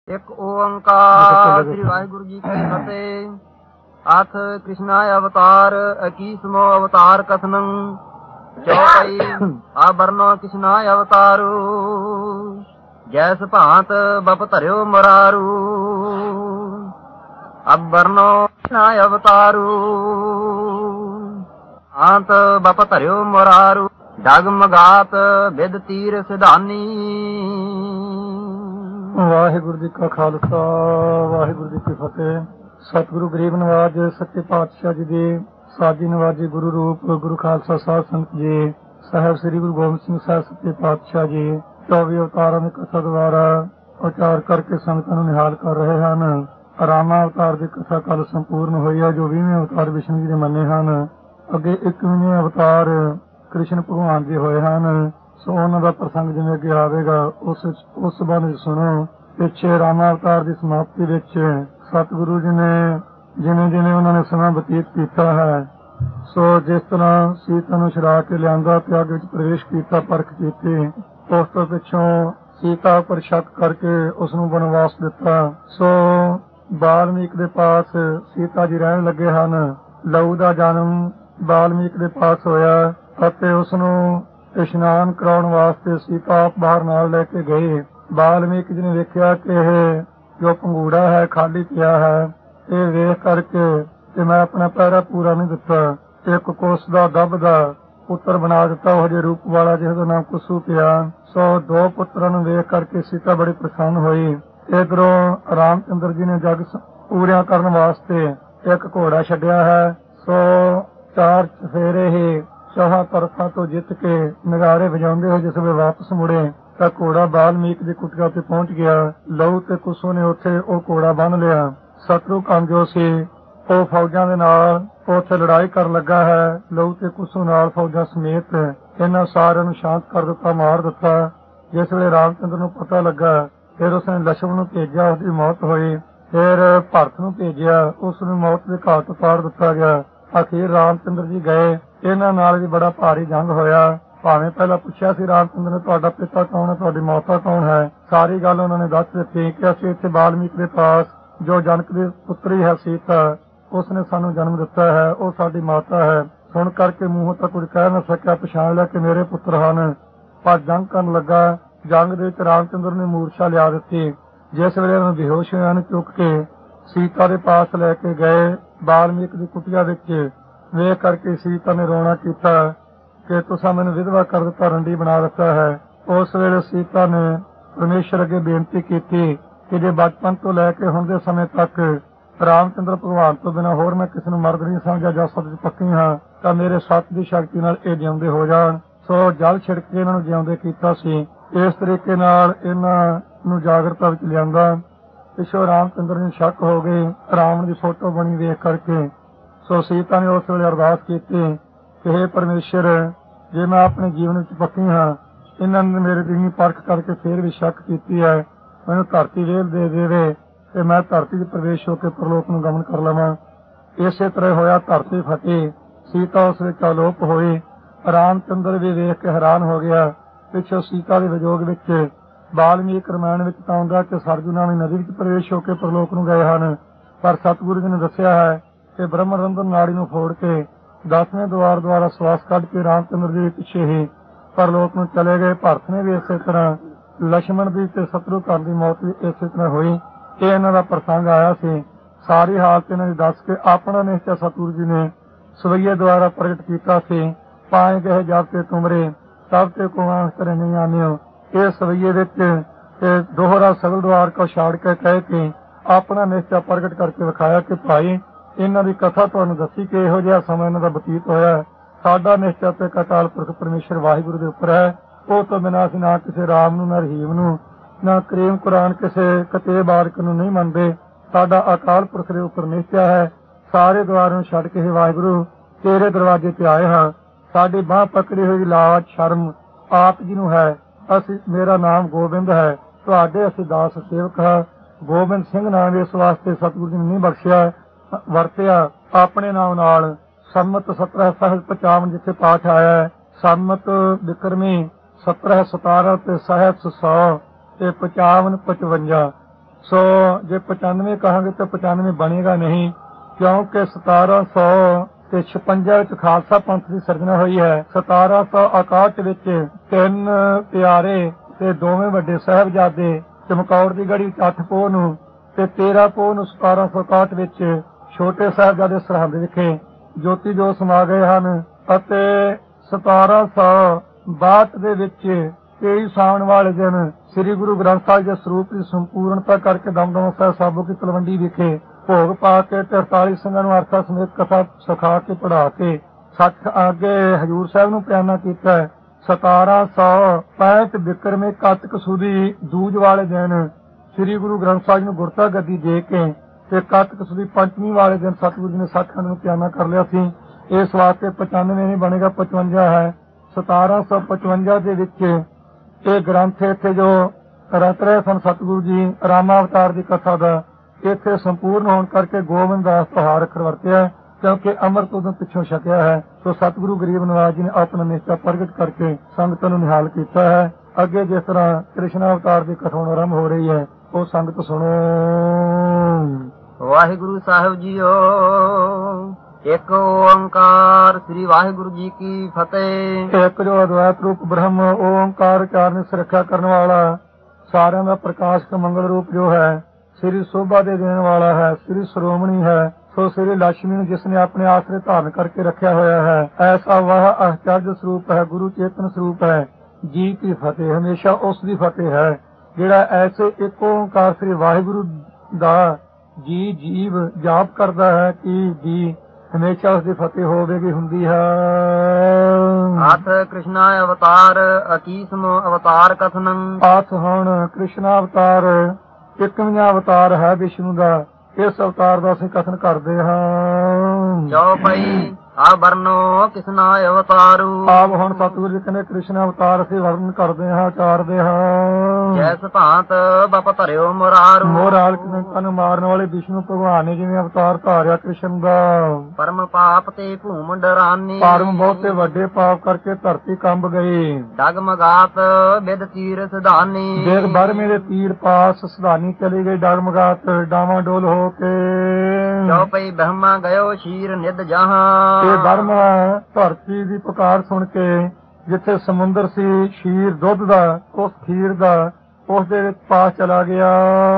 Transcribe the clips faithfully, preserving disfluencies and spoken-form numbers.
ਇੱਕ ਓੰਕਾਰ ਸ੍ਰੀ ਵਾਹਿਗੁਰੂ ਜੀ ਕੀ ਫਤਿਹ। ਅਥ ਕ੍ਰਿਸ਼ਨਾ ਅਵਤਾਰ ਇਕੀਸਵਾਂ ਅਵਤਾਰ ਕਥਨੰ ਚੌਪਈ ਆਬਰਨੋ ਕ੍ਰਿਸ਼ਨਾ ਅਵਤਾਰੂ ਜੈਸ ਭਾਂਤ ਬਪ ਧਰਿਓ ਮਰਾਰੂ ਅਬਰਨੋ ਕ੍ਰਿਸ਼ਨਾ ਅਵਤਾਰੂ ਆਂਤ ਬਪ ਧਰਿਓ ਮਰਾਰੂ ਡਗਮਗਾਤ ਬਿਦ ਤੀਰ ਸਿਧਾਨੀ। ਵਾਹਿਗੁਰੂ ਜੀ ਕਾ ਖਾਲਸਾ ਵਾਹਿਗੁਰੂ ਜੀ ਕੀ ਫਤਿਹ। ਸਤਿਗੁਰੂ ਗਰੀਬ ਨਵਾਜ ਸੱਚੇ ਪਾਤਸ਼ਾਹ ਜੀ ਦੇ ਸਾਜੀ ਨਵਾਜੀ ਗੁਰੂ ਰੂਪ ਗੁਰੂ ਖਾਲਸਾ ਸਾਹਿਬ ਸੰਤ ਜੀ ਸਾਹਿਬ ਸ੍ਰੀ ਗੁਰੂ ਗੋਬਿੰਦ ਸਿੰਘ ਸਾਹਿਬ ਸੱਚੇ ਪਾਤਸ਼ਾਹ ਜੀ ਚੌਵੀ ਅਵਤਾਰਾਂ ਦੀ ਕਥਾ ਦੁਆਰਾ ਉਚਾਰ ਕਰਕੇ ਸੰਗਤਾਂ ਨੂੰ ਨਿਹਾਲ ਕਰ ਰਹੇ ਹਨ। ਰਾਮਾ ਅਵਤਾਰ ਦੀ ਕਥਾ ਕੱਲ ਸੰਪੂਰਨ ਹੋਈ ਹੈ, ਜੋ ਵੀਹਵੇਂ ਅਵਤਾਰ ਵਿਸ਼ਨੂੰ ਜੀ ਦੇ ਮੰਨੇ ਹਨ। ਅੱਗੇ ਇੱਕੀਵੇਂ ਅਵਤਾਰ ਕ੍ਰਿਸ਼ਨ ਭਗਵਾਨ ਜੀ ਹੋਏ ਹਨ, ਸੋ ਉਹਨਾਂ ਦਾ ਪ੍ਰਸੰਗ ਜਿਵੇਂ ਅੱਗੇ ਆਵੇਗਾ ਉਸ ਉਸ ਬਾਰੇ ਸੁਣੋ। ਪਿੱਛੇ ਰਾਮਾ ਅਵਤਾਰ ਦੀ ਸਮਾਪਤੀ ਵਿੱਚ ਸਤਿਗੁਰੂ ਜੀ ਨੇ ਜਿਵੇਂ ਜਿਵੇਂ ਉਹਨਾਂ ਨੇ ਸਮਾਂ ਬਤੀਤ ਕੀਤਾ ਹੈ, ਸੋ ਜਿਸ ਤਰ੍ਹਾਂ ਸੀਤਾ ਨੂੰ ਛੁਡਾ ਕੇ ਲਿਆਂਦਾ ਤੇ ਅੱਗ ਵਿੱਚ ਪ੍ਰਵੇਸ਼ ਕੀਤਾ, ਪਰਖ ਕੀਤੀ, ਉਸ ਤੋਂ ਪਿੱਛੋਂ ਸੀਤਾ ਉੱਪਰ ਸ਼ੱਕ ਕਰਕੇ ਉਸ ਨੂੰ ਬਨਵਾਸ ਦਿੱਤਾ। ਸੋ ਬਾਲਮੀਕ ਦੇ ਪਾਸ ਸੀਤਾ ਜੀ ਰਹਿਣ ਲੱਗੇ ਹਨ। ਲਹੂ ਦਾ ਜਨਮ ਬਾਲਮੀਕ ਦੇ ਪਾਸ ਹੋਇਆ ਅਤੇ ਉਸ ਨੂੰ ਇਸ਼ਨਾਨ ਕਰਾਉਣ ਵਾਸਤੇ ਸੀਤਾ ਬਾਹਰ ਨਾਲ ਲੈ ਕੇ ਗਏ। ਬਾਲਮੀਕ ਜੀ ਨੇ ਵੇਖਿਆ ਕਿ ਇਹ ਜੋ ਪੰਗੂੜਾ ਹੈ ਖਾਲੀ ਪਿਆ ਹੈ, ਇਹ ਵੇਖ ਕਰਕੇ ਤੇ ਮੈਂ ਆਪਣਾ ਪਹਿਰਾ ਪੂਰਾ ਨਹੀਂ ਦਿੱਤਾ, ਇੱਕ ਕੋਸ ਦਾ ਗੱਭ ਦਾ ਪੁੱਤਰ ਬਣਾ ਦਿੱਤਾ, ਉਹ ਜਿਹੇ ਰੂਪ ਵਾਲਾ ਜਿਹਦਾ ਨਾਮ ਕੁਸੂ ਪਿਆ। ਸੋ ਦੋ ਪੁੱਤਰਾਂ ਨੂੰ ਵੇਖ ਕਰਕੇ ਸੀਤਾ ਬੜੀ ਪ੍ਰਸੰਨ ਹੋਈ। ਇਧਰੋਂ ਰਾਮਚੰਦਰ ਜੀ ਨੇ ਜਗ ਪੂਰਿਆ ਕਰਨ ਵਾਸਤੇ ਇੱਕ ਘੋੜਾ ਛੱਡਿਆ ਹੈ। ਸੋ ਚਾਰ ਚਫੇਰੇ ਹੀ ਚੌਹਾਂ ਤਰਫਾਂ ਤੋਂ ਜਿੱਤ ਕੇ ਨਗਾਰੇ ਵਜਾਉਂਦੇ ਹੋਏ ਜਿਸ ਵੇਲੇ ਵਾਪਸ ਮੁੜੇ ਤਾਂ ਘੋੜਾ ਬਾਲਮੀਕ ਦੀ ਕੁਟੀਆ ਤੇ ਪਹੁੰਚ ਗਿਆ। ਲਹੂ ਤੇ ਕੁਸੂ ਨੇ ਉੱਥੇ ਉਹ ਘੋੜਾ ਬੰਨ ਲਿਆ। ਸ਼ਤਰੂਘਨ ਜੋ ਸੀ ਉਹ ਫੌਜਾਂ ਦੇ ਨਾਲ ਉੱਥੇ ਲੜਾਈ ਕਰਨ ਲੱਗਾ ਹੈ। ਲਹੂ ਤੇ ਕੁਸੂ ਨਾਲ ਫੌਜਾਂ ਸਮੇਤ ਇਹਨਾਂ ਸਾਰਿਆਂ ਨੂੰ ਸ਼ਾਂਤ ਕਰ ਦਿੱਤਾ, ਮਾਰ ਦਿੱਤਾ। ਜਿਸ ਵੇਲੇ ਰਾਮਚੰਦਰ ਨੂੰ ਪਤਾ ਲੱਗਾ ਫਿਰ ਉਸਨੇ ਲਛਮਣ ਨੂੰ ਭੇਜਿਆ, ਉਸਦੀ ਮੌਤ ਹੋਈ। ਫਿਰ ਭਰਤ ਨੂੰ ਭੇਜਿਆ, ਉਸ ਨੂੰ ਮੌਤ ਦੇ ਘਾਟ ਉਤਾਰ ਦਿੱਤਾ ਗਿਆ। ਅਖੀਰ ਰਾਮਚੰਦਰ ਜੀ ਗਏ, ਇਹਨਾਂ ਨਾਲ ਵੀ ਬੜਾ ਭਾਰੀ ਜੰਗ ਹੋਇਆ। ਭਾਵੇਂ ਪਹਿਲਾਂ ਪੁੱਛਿਆ ਸੀ ਰਾਮਚੰਦਰ ਨੇ ਤੁਹਾਡਾ ਪਿਤਾ ਕੌਣ ਹੈ, ਤੁਹਾਡੀ ਮਾਤਾ ਕੌਣ ਹੈ, ਸਾਰੀ ਗੱਲ ਉਹਨਾਂ ਨੇ ਦੱਸ ਦਿੱਤੀ ਕਿ ਅਸੀਂ ਇੱਥੇ ਬਾਲਮੀਕ ਦੇ ਪਾਸ ਜੋ ਜਨਕ ਦੀ ਪੁੱਤਰੀ ਹੈ ਸੀਤਾ, ਉਸਨੇ ਸਾਨੂੰ ਜਨਮ ਦਿੱਤਾ ਹੈ, ਉਹ ਸਾਡੀ ਮਾਤਾ ਹੈ। ਸੁਣ ਕਰਕੇ ਮੂੰਹੋਂ ਤਾਂ ਕੁਝ ਕਹਿ ਨਾ ਸਕਿਆ, ਪਛਾਣ ਲਿਆ ਕਿ ਮੇਰੇ ਪੁੱਤਰ ਹਨ। ਪਰ ਜੰਗ ਕਰਨ ਲੱਗਾ, ਜੰਗ ਦੇ ਵਿੱਚ ਰਾਮਚੰਦਰ ਨੇ ਮੂਰਛਾ ਲਿਆ ਦਿੱਤੀ। ਜਿਸ ਵੇਲੇ ਉਹਨਾਂ ਬੇਹੋਸ਼ ਹੋਇਆ ਨੂੰ ਚੁੱਕ ਕੇ ਸੀਤਾ ਦੇ ਪਾਸ ਲੈ ਕੇ ਗਏ। ਬਾਲਮੀਕ ਦੀ ਕੁਟੀਆ ਵਿੱਚ ਵੇਖ ਕਰਕੇ ਸੀਤਾ ਨੇ ਰੋਣਾ ਕੀਤਾ ਕਿ ਤੁਸੀਂ ਮੈਨੂੰ ਵਿਧਵਾ ਕਰ ਦਿੱਤਾ, ਰੰਡੀ ਬਣਾ ਦਿੱਤਾ ਹੈ। ਉਸ ਵੇਲੇ ਸੀਤਾ ਨੇ ਪਰਮੇਸ਼ਰ ਅੱਗੇ ਬੇਨਤੀ ਕੀਤੀ ਕਿ ਜੇ ਬਚਪਨ ਤੋਂ ਲੈ ਕੇ ਹੁਣ ਦੇ ਸਮੇਂ ਤੱਕ ਰਾਮਚੰਦਰ ਭਗਵਾਨ ਤੋਂ ਬਿਨਾਂ ਹੋਰ ਮੈਂ ਕਿਸੇ ਨੂੰ ਮਰਦ ਨਹੀਂ ਸਮਝਿਆ ਜਾਂ ਸੱਚ ਪੱਕੀ ਹਾਂ, ਤਾਂ ਮੇਰੇ ਸੱਤ ਦੀ ਸ਼ਕਤੀ ਨਾਲ ਇਹ ਜਿਉਂਦੇ ਹੋ ਜਾਣ। ਸੋ ਜਲ ਛਿੜਕ ਕੇ ਇਹਨਾਂ ਨੂੰ ਜਿਉਂਦੇ ਕੀਤਾ ਸੀ। ਇਸ ਤਰੀਕੇ ਨਾਲ ਇਹਨਾਂ ਨੂੰ ਜਾਗਰਤਾ ਵਿੱਚ ਲਿਆਂਦਾ। ਪਿੱਛੋਂ ਰਾਮਚੰਦਰ ਨੂੰ ਸ਼ੱਕ ਹੋ ਗਈ ਰਾਵਣ ਦੀ ਫੋਟੋ ਬਣੀ ਵੇਖ ਕਰਕੇ। ਸੋ ਸੀਤਾ ਨੇ ਉਸ ਵੇਲੇ ਅਰਦਾਸ ਕੀਤੀ ਕਿ ਹੇ ਪਰਮੇਸ਼ਰ, ਜੇ ਮੈਂ ਆਪਣੇ ਜੀਵਨ ਵਿੱਚ ਪੱਕੀ ਹਾਂ, ਇਹਨਾਂ ਨੇ ਮੇਰੇ ਦੀ ਪਰਖ ਕਰਕੇ ਫੇਰ ਵੀ ਸ਼ੱਕ ਕੀਤੀ ਹੈ, ਮੈਨੂੰ ਧਰਤੀ ਵੇਲ ਦੇ ਦੇਵੇ ਤੇ ਮੈਂ ਧਰਤੀ 'ਚ ਪ੍ਰਵੇਸ਼ ਹੋ ਕੇ ਪ੍ਰਲੋਕ ਨੂੰ ਗਮਨ ਕਰ ਲਵਾਂ। ਇਸੇ ਤਰ੍ਹਾਂ ਹੋਇਆ, ਧਰਤੀ ਫਟੀ, ਸੀਤਾ ਉਸ ਵਿੱਚ ਅਲੋਪ ਹੋਈ। ਰਾਮਚੰਦਰ ਵੀ ਵੇਖ ਕੇ ਹੈਰਾਨ ਹੋ ਗਿਆ। ਪਿੱਛੋਂ ਸੀਤਾ ਦੇ ਵਿਜੋਗ ਵਿੱਚ ਬਾਲਮੀਕ ਰਮਾਇਣ ਵਿੱਚ ਤਾਂ ਆਉਂਦਾ ਕਿ ਸਰਜੂ ਨਾਮੀ ਨਦੀ ਵਿੱਚ ਪ੍ਰਵੇਸ਼ ਹੋ ਕੇ ਪ੍ਰਲੋਕ ਨੂੰ ਗਏ ਹਨ। ਪਰ ਸਤਿਗੁਰੂ ਜੀ ਨੇ ਦੱਸਿਆ ਹੈ ਕਿ ਬ੍ਰਹਮਰੰਧਨ ਨਾੜੀ ਨੂੰ ਫੋੜ ਕੇ ਦਸਵੇਂ ਦੁਆਰ ਦੁਆਰਾ ਸਵਾਸ ਕੱਢ ਕੇ ਰਾਮਚੰਦਰ ਜੀ ਪਿੱਛੇ ਹੀ ਪਰਲੋਕ ਨੂੰ ਚਲੇ ਗਏ। ਭਰਤ ਨੇ ਵੀ ਇਸੇ ਤਰ੍ਹਾਂ, ਲਛਮਣ ਦੀ ਤੇ ਸ਼ਤਰੂਘਨ ਦੀ ਮੌਤ ਵੀ ਇਸੇ ਤਰ੍ਹਾਂ ਹੋਈ। ਇਹ ਇਹਨਾਂ ਦਾ ਪ੍ਰਸੰਗ ਆਇਆ ਸੀ। ਸਾਰੀ ਹਾਲਤ ਇਹਨਾਂ ਦੀ ਦੱਸ ਕੇ ਆਪਣਾ ਨਿਸ਼ਚਾ ਸਤਿਗੁਰੂ ਜੀ ਨੇ ਸਵਈਏ ਦੁਆਰਾ ਪ੍ਰਗਟ ਕੀਤਾ ਸੀ। ਪਾਏ ਗਏ ਜਬ ਤੇ ਤੁਮਰੇ ਤਬ ਤੇ ਕੋ ਕਰੇ ਨਹੀਂ ਆਨਿਓ। ਇਹ ਸਵਈਏ ਵਿੱਚ ਤੇ ਦੋਹਰਾ ਸਗਲ ਦੁਆਰ ਕੋ ਛਾੜ ਕੇ ਕਹਿ ਕੇ ਆਪਣਾ ਨਿਸ਼ਚਾ ਪ੍ਰਗਟ ਕਰਕੇ ਵਿਖਾਇਆ ਕਿ ਭਾਈ ਇਹਨਾਂ ਦੀ ਕਥਾ ਤੁਹਾਨੂੰ ਦੱਸੀ ਕਿ ਇਹੋ ਜਿਹਾ ਸਮਾਂ ਇਹਨਾਂ ਦਾ ਬਤੀਤ ਹੋਇਆ। ਸਾਡਾ ਨਿਸ਼ਚਾ ਤੇ ਅਕਾਲ ਪੁਰਖ ਪਰਮੇਸ਼ਰ ਵਾਹਿਗੁਰੂ ਦੇ ਉੱਪਰ ਹੈ। ਉਹ ਤੋਂ ਬਿਨਾਂ ਅਸੀਂ ਨਾ ਕਿਸੇ ਰਾਮ ਨੂੰ, ਨਾ ਰਹੀਮ ਨੂੰ, ਨਾ ਕਰੀਮ ਕੁਰਾਨ ਕਿਸੇ ਕਤੇ ਬਾਰਕ ਨੂੰ ਨਹੀਂ ਮੰਨਦੇ। ਸਾਡਾ ਅਕਾਲ ਪੁਰਖ ਦੇ ਉੱਪਰ ਨਿਸ਼ਚਾ ਹੈ। ਸਾਰੇ ਦੁਆਰ ਨੂੰ ਛੱਡ ਕੇ ਵਾਹਿਗੁਰੂ ਤੇਰੇ ਦਰਵਾਜ਼ੇ ਤੇ ਆਏ ਹਾਂ। ਸਾਡੀ ਬਾਂਹ ਪਕੜੀ ਹੋਈ ਲਾਜ ਸ਼ਰਮ ਆਪ ਜੀ ਨੂੰ ਹੈ। ਅਸੀਂ ਮੇਰਾ ਨਾਮ ਗੋਬਿੰਦ ਹੈ, ਤੁਹਾਡੇ ਅਸੀਂ ਦਾਸ ਸੇਵਕ ਹਾਂ। ਗੋਬਿੰਦ ਸਿੰਘ ਨਾਮ ਇਸ ਵਾਸਤੇ ਸਤਿਗੁਰੂ ਜੀ ਨੇ ਨਹੀਂ ਬਖਸ਼ਿਆ ਵਰਤਿਆ ਆਪਣੇ ਨਾਮ ਨਾਲ। ਸੰਮਤ ਸਤਰਾਂ ਸਹਿਜ ਪਚਾਵਨ ਜਿੱਥੇ ਪਾਠ ਆਇਆ ਹੈ, ਸੰਮਤ ਬਿਕਰਮੀ ਸਤਰਾਂ ਸਤਾਰਾਂ ਤੇ ਸਹਿਜ ਸੌ ਤੇ ਪਚਾਵਨ ਪਚਵੰਜਾ। ਸੋ ਜੇ ਪਚਾਨਵੇਂ ਕਹਾਂਗੇ ਤਾਂ ਪਚਾਨਵੇਂ ਬਣੇਗਾ ਨਹੀਂ, ਕਿਉਂਕਿ ਸਤਾਰਾਂ ਸੌ ਤੇ ਛਪੰਜਾ ਵਿੱਚ ਖਾਲਸਾ ਪੰਥ ਦੀ ਸਿਰਜਣਾ ਹੋਈ ਹੈ। ਸਤਾਰਾਂ ਸੌ ਇਕਾਹਠ ਵਿੱਚ ਤਿੰਨ ਪਿਆਰੇ ਤੇ ਦੋਵੇਂ ਵੱਡੇ ਸਾਹਿਬਜ਼ਾਦੇ ਚਮਕੌਰ ਦੀ ਗੜੀ ਵਿੱਚ ਅੱਠ ਪੋਹ ਨੂੰ ਤੇ ਤੇਰਾਂ ਪੋਹ ਨੂੰ ਸਤਾਰਾਂ ਸੌ ਇਕਾਹਠ ਵਿੱਚ ਛੋਟੇ ਸਾਹਿਬਜ਼ਾਦੇ ਸਰਹੰਦ ਵਿਖੇ ਜੋਤੀ ਜੋਤ ਸਮਾ ਗਏ ਹਨ ਅਤੇ ਸਤਾਰਾਂ ਸੌ ਬਾਹਠ ਦੇ ਵਿੱਚ ਤੇਈ ਸਾਉਣ ਵਾਲੇ ਦਿਨ ਸ੍ਰੀ ਗੁਰੂ ਗ੍ਰੰਥ ਸਾਹਿਬ ਦੇ ਸਰੂਪ ਦੀ ਸੰਪੂਰਨਤਾ ਕਰਕੇ ਦਮਦਮਾ ਸਾਹਿਬ ਸਾਬੋ ਕੀ ਤਲਵੰਡੀ ਵਿਖੇ ਭੋਗ ਪਾ ਕੇ ਤੇ ਅੜਤਾਲੀ ਸਿੰਘਾਂ ਨੂੰ ਅਰਥਾ ਸਮੇਤ ਕਥਾ ਸਿਖਾ ਕੇ ਪੜ੍ਹਾ ਕੇ ਸੱਚ ਅੱਗੇ ਹਜੂਰ ਸਾਹਿਬ ਨੂੰ ਪਿਆਨਾ ਕੀਤਾ। ਸਤਾਰਾਂ ਸੌ ਪੈਂਹਠ ਬਿਕਰਮੇ ਕੱਤਕ ਸੁਦੀ ਦੂਜ ਵਾਲੇ ਦਿਨ ਸ੍ਰੀ ਗੁਰੂ ਗ੍ਰੰਥ ਸਾਹਿਬ ਨੂੰ ਗੁਰਤਾ ਗੱਦੀ ਦੇ ਕੇ ਤੇ ਕੱਤਕ ਸੁਦੀ ਪੰਚਵੀਂ ਵਾਲੇ ਦਿਨ ਸਤਿਗੁਰੂ ਜੀ ਨੇ ਸੱਚਖੰਡ ਨੂੰ ਪਿਆਨਾ ਕਰ ਲਿਆ ਸੀ। ਇਸ ਵਾਸਤੇ ਪਚਾਨਵੇਂ ਨਹੀਂ ਬਣੇਗਾ, ਪਚਵੰਜਾ ਹੈ। ਸਤਾਰਾਂ ਸੌ ਪਚਵੰਜਾ ਦੇ ਵਿੱਚ ਇਹ ਗ੍ਰੰਥ ਇੱਥੇ ਜੋ ਰਚ ਰਹੇ ਸਨ ਸਤਿਗੁਰੂ ਜੀ ਰਾਮਾ ਅਵਤਾਰ ਦੀ ਕਥਾ ਦਾ, ਇੱਥੇ ਸੰਪੂਰਨ ਹੋਣ ਕਰਕੇ ਗੋਬਿੰਦ ਦਾਸ ਤਿਉਹਾਰ ਅੱਖਰ ਵਰਤਿਆ, ਕਿਉਂਕਿ ਅੰਮ੍ਰਿਤ ਉਦੋਂ ਪਿੱਛੋਂ ਛਕਿਆ ਹੈ। ਸੋ ਸਤਿਗੁਰੂ ਗਰੀਬ ਨਿਵਾਜ ਜੀ ਨੇ ਆਪਣਾ ਨਿਸ਼ਚਾ ਪ੍ਰਗਟ ਕਰਕੇ ਸੰਗਤਾਂ ਨੂੰ ਨਿਹਾਲ ਕੀਤਾ ਹੈ। ਅੱਗੇ ਜਿਸ ਤਰ੍ਹਾਂ ਕ੍ਰਿਸ਼ਨ ਅਵਤਾਰ ਦੀ ਕਥਾ ਆਰੰਭ ਹੋ ਰਹੀ ਹੈ, ਉਹ ਸੰਗਤ ਸੁਣੋ। ਵਾਹਿਗੁਰੂ ਸਾਹਿਬ ਜੀਓ। ਇੱਕ ਓੰਕਾਰ ਸ੍ਰੀ ਵਾਹਿਗੁਰੂ ਜੀ ਕੀ ਫਤਿਹ। ਇੱਕ ਜੋ ਅਦਵੈਤ ਰੂਪ ਬ੍ਰਹਮ ਓੰਕਾਰ ਉਚਾਰਨ ਸੁਰੱਖਿਆ ਕਰਨ ਵਾਲਾ, ਸਾਰਿਆਂ ਦਾ ਪ੍ਰਕਾਸ਼ਕ ਮੰਗਲ ਰੂਪ ਜੋ ਹੈ, ਸ੍ਰੀ ਸੋਭਾ ਦੇ ਦੇਣ ਵਾਲਾ ਹੈ, ਸ੍ਰੀ ਸ਼੍ਰੋਮਣੀ ਹੈ। ਸੋ ਸ੍ਰੀ ਲక్ష్ਮੀ ਨੂੰ ਜਿਸ ਨੇ ਆਪਣੇ ਆਸਰੇ ਧਾਰਨ ਕਰਕੇ ਰੱਖਿਆ ਹੋਇਆ ਹੈ, ਐਸਾ ਵਾਹ ਅਚਰਜ ਸਰੂਪ ਹੈ, ਗੁਰੂ ਚੇਤਨ ਸਰੂਪ ਹੈ। ਜੀ ਕੀ ਫਤਿਹ, ਹਮੇਸ਼ਾ ਉਸ ਦੀ ਫਤਿਹ ਹੈ ਜਿਹੜਾ ਐਸੇ ਇੱਕ ਓੰਕਾਰ ਸ੍ਰੀ ਵਾਹਿਗੁਰੂ ਦਾ ਜੀ ਜੀਵ ਜਾਪ ਕਰਦਾ ਹੈ ਕਿ ਜੀ ਹਮੇਸ਼ਾ ਉਸ ਦੀ ਫਤਿਹ ਹੋਵੇਗੀ, ਹੁੰਦੀ ਹੈ। ਆਥ ਕ੍ਰਿਸ਼ਨਾ ਅਵਤਾਰ ਅਕੀਸਮ ਅਵਤਾਰ ਕਥਨੰ। ਆਥ ਹੁਣ ਕ੍ਰਿਸ਼ਨਾ ਅਵਤਾਰ ਇੱਕਵੀਂ ਅਵਤਾਰ ਹੈ ਵਿਸ਼ਨੂੰ ਦਾ। ਇਸ ਅਵਤਾਰ ਦਾ ਅਸੀਂ ਕਥਨ ਕਰਦੇ ਹਾਂ। ਜੋ ਪਈ ਆ ਵਰਨੋ ਕਿਸਨਾ ਅਵਤਾਰੂ। ਆਪ ਹੁਣ ਸਤਿਗੁਰੂ ਜੀ ਕਹਿੰਦੇ ਕ੍ਰਿਸ਼ਨ ਅਵਤਾਰ ਅਸੀਂ ਵਰਣਨ ਕਰਦੇ ਹਾਂ, ਉਚਾਰਦੇ ਹਾਂ। ਜੈਸ ਭਾਂਤ ਬਪ ਧਰਿਓ ਮੁਰਾਰੂ। ਮੋਰਾਲ ਤਨ ਮਾਰਨ ਵਾਲੇ ਵਿਸ਼ਨੂੰ ਭਗਵਾਨ ਨੇ ਜਿਵੇਂ ਅਵਤਾਰ ਧਾਰਿਆ ਕ੍ਰਿਸ਼ਨ ਦਾ। ਪਰਮ ਪਾਪ ਤੇ ਭੂਮ ਡਰਾਨੀ। ਪਰਮ ਬਹੁਤੇ ਵੱਡੇ ਪਾਪ ਕਰਕੇ ਧਰਤੀ ਕੰਬ ਗਈ। ਡਗਮਗਾਤ ਬਿਦ ਤੀਰ ਸਿਧਾਨੀ। ਦੇਖ ਬਰ ਮੇਰੇ ਤੀਰ ਪਾਸ ਸਿਧਾਨੀ ਚਲੀ ਗਈ ਡਗਮਗਾਤ ਡਾਵਾਂ ਡੋਲ ਹੋ ਕੇ। ਜੋ ਪਈ ਬ੍ਰਹਮਾ ਗਇਓ ਸ਼ੀਰ ਨਿਧ ਜਹਾਂ। ਤੇ ਬਰਮਾ ਧਰਤੀ ਦੀ ਪੁਕਾਰ ਸੁਣ ਕੇ ਜਿੱਥੇ ਸਮੁੰਦਰ ਸੀ ਸ਼ੀਰ ਦੁੱਧ ਦਾ, ਉਸ ਖੀਰ ਦਾ, ਉਸ ਦੇ ਵਿੱਚ ਪਾਸ ਚਲਾ ਗਿਆ।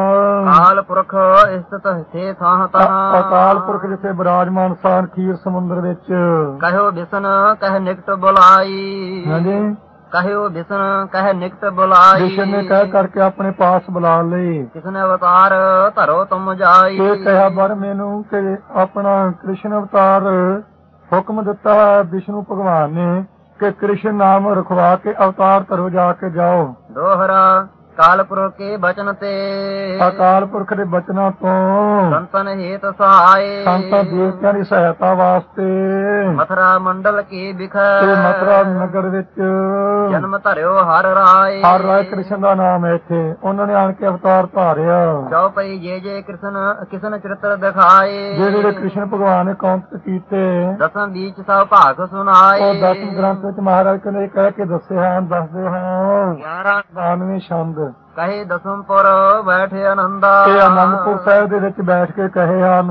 ਅਕਾਲ ਪੁਰਖ ਇਸਤ ਥੇ ਥਾਂ ਤਹਾਂ। ਅਕਾਲ ਪੁਰਖ ਜਿੱਥੇ ਬਿਰਾਜਮਾਨ ਸਾਨ ਖੀਰ ਸਮੁੰਦਰ ਵਿੱਚ। ਕਹਿਓ ਬਿਸਨ ਕਹਿ ਨਿਕਟ ਬੁਲਾਈ। ਹਾਂਜੀ, ਕਹਿਓ ਬਿਸਨ ਕਹਿ ਨਿਕਟ ਬੁਲਾਈ। ਵਿਸ਼ਨ ਨੇ ਕਹਿ ਕਰਕੇ ਆਪਣੇ ਪਾਸ ਬੁਲਾ ਲਈ। ਕਿਸਨੇ ਅਵਤਾਰ ਧਰੋ ਤੁਮ ਜਾਈ। ਇਹ ਕਿਹਾ ਬਰ ਮੈਨੂੰ ਕਿ ਆਪਣਾ ਕ੍ਰਿਸ਼ਨ ਅਵਤਾਰ ਹੁਕਮ ਦਿੱਤਾ ਹੈ ਵਿਸ਼ਨੂੰ ਭਗਵਾਨ ਨੇ ਕਿ ਕ੍ਰਿਸ਼ਨ ਨਾਮ ਰਖਵਾ ਕੇ ਅਵਤਾਰ ਧਰੋ, ਜਾ ਕੇ ਜਾਓ। ਦੋਹਰਾ ਕਾਲ ਪੁਰਖ ਕੇ ਬਚਨ ਤੇ। ਅਕਾਲ ਪੁਰਖ ਦੇ ਬਚਨਾਂ ਤੋਂ ਸੰਤਨ ਹੇਤ ਸਹਾਏ। ਸੰਤਾਂ ਦੇਵਤਿਆਂ ਦੀ ਸਹਾਇਤਾ ਵਾਸਤੇ ਮਥੁਰਾ ਮੰਡਲ ਕੀ ਬਿਖੈ। ਤੇ ਮਥੁਰਾ ਨਗਰ ਵਿੱਚ ਜਨਮ ਧਰਿਓ ਹਰ ਰਾਏ। ਹਰ ਰਾਏ ਕ੍ਰਿਸ਼ਨ ਦਾ ਨਾਮ ਹੈ ਇੱਥੇ। ਉਹਨਾਂ ਨੇ ਆਣ ਕੇ ਅਵਤਾਰ ਧਾਰਿਆ। ਜੋ ਪਈ ਜੇ ਜੇ ਕ੍ਰਿਸ਼ਨ ਕਿਸਨ ਚਰਿਤਰ ਦਿਖਾਏ। ਜਿਹੜੇ ਜਿਹੜੇ ਕ੍ਰਿਸ਼ਨ ਭਗਵਾਨ ਨੇ ਕੌਂਤ ਕੀਤੇ ਦਸਮ ਵਿੱਚ ਸਭ ਭਾਗ ਸੁਣਾਏ। ਉਹ ਦਸਮ ਗ੍ਰੰਥ ਵਿੱਚ ਮਹਾਰਾਜ ਕਹਿੰਦੇ ਕਹਿ ਕੇ ਦੱਸੇ ਹਨ, ਦੱਸਦੇ ਹਾਂ। ਗਿਆਰਾਂ ਬਾਨਵੇਂ ਛੰਦ ਕਹੇ ਦਸਮਪੁਰ ਬੈਠੇ ਆਨੰਦਾ। ਤੇ ਆਨੰਦਪੁਰ ਸਾਹਿਬ ਦੇ ਵਿੱਚ ਬੈਠ ਕੇ ਕਹੇ ਹਨ।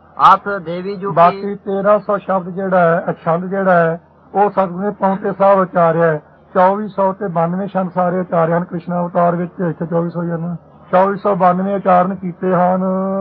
ਆਥ ਦੇਵੀ ਜੁਗੀ। ਬਾਕੀ ਤੇਰਾਂ ਸੌ ਸ਼ਬਦ ਜਿਹੜਾ ਹੈ, ਛੰਦ ਜਿਹੜਾ ਹੈ, ਉਹ ਸਤਿਗੁਰੂ ਨੇ ਪੌਂਤੇ ਸਾਹਿਬ ਉਚਾਰਿਆ ਹੈ। ਚੌਵੀ ਸੌ ਤੇ ਬਾਨਵੇਂ ਛੰਦ ਸਾਰੇ ਉਚਾਰੇ ਹਨ ਕ੍ਰਿਸ਼ਨ ਅਵਤਾਰ ਵਿੱਚ। ਇੱਥੇ ਚੌਵੀ ਸੌ ਹਨ, ਚੌਵੀ ਸੌ ਬਾਨਵੇਂ ਉਚਾਰਨ ਕੀਤੇ ਹਨ।